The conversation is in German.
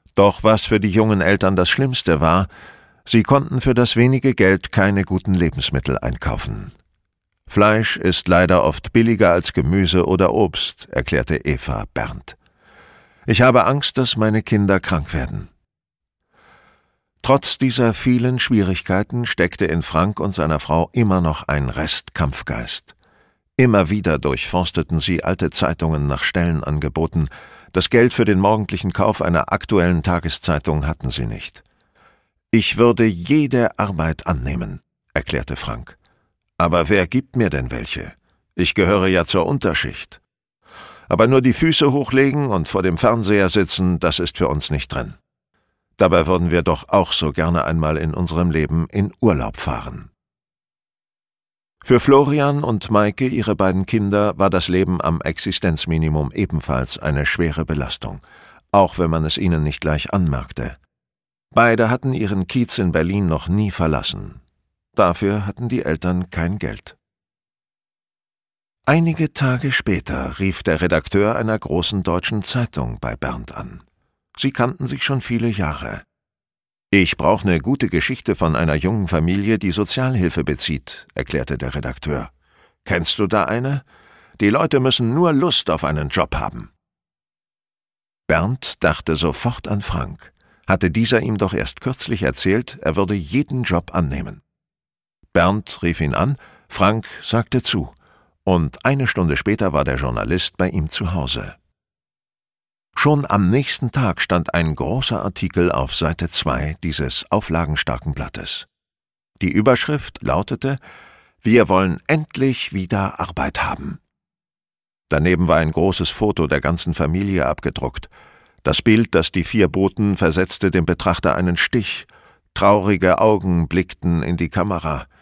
Doch was für die jungen Eltern das Schlimmste war, sie konnten für das wenige Geld keine guten Lebensmittel einkaufen. »Fleisch ist leider oft billiger als Gemüse oder Obst«, erklärte Eva Bernd. »Ich habe Angst, dass meine Kinder krank werden.« Trotz dieser vielen Schwierigkeiten steckte in Frank und seiner Frau immer noch ein Rest Kampfgeist. Immer wieder durchforsteten sie alte Zeitungen nach Stellenangeboten. Das Geld für den morgendlichen Kauf einer aktuellen Tageszeitung hatten sie nicht. »Ich würde jede Arbeit annehmen«, erklärte Frank. »Aber wer gibt mir denn welche? Ich gehöre ja zur Unterschicht. Aber nur die Füße hochlegen und vor dem Fernseher sitzen, das ist für uns nicht drin. Dabei würden wir doch auch so gerne einmal in unserem Leben in Urlaub fahren.« Für Florian und Maike, ihre beiden Kinder, war das Leben am Existenzminimum ebenfalls eine schwere Belastung, auch wenn man es ihnen nicht gleich anmerkte. Beide hatten ihren Kiez in Berlin noch nie verlassen. Dafür hatten die Eltern kein Geld. Einige Tage später rief der Redakteur einer großen deutschen Zeitung bei Bernd an. Sie kannten sich schon viele Jahre. »Ich brauche eine gute Geschichte von einer jungen Familie, die Sozialhilfe bezieht«, erklärte der Redakteur. »Kennst du da eine? Die Leute müssen nur Lust auf einen Job haben.« Bernd dachte sofort an Frank. Hatte dieser ihm doch erst kürzlich erzählt, er würde jeden Job annehmen. Bernd rief ihn an, Frank sagte zu, und eine Stunde später war der Journalist bei ihm zu Hause. Schon am nächsten Tag stand ein großer Artikel auf Seite 2 dieses auflagenstarken Blattes. Die Überschrift lautete: »Wir wollen endlich wieder Arbeit haben.« Daneben war ein großes Foto der ganzen Familie abgedruckt. Das Bild, das die 4 boten, versetzte dem Betrachter einen Stich. Traurige Augen blickten in die Kamera.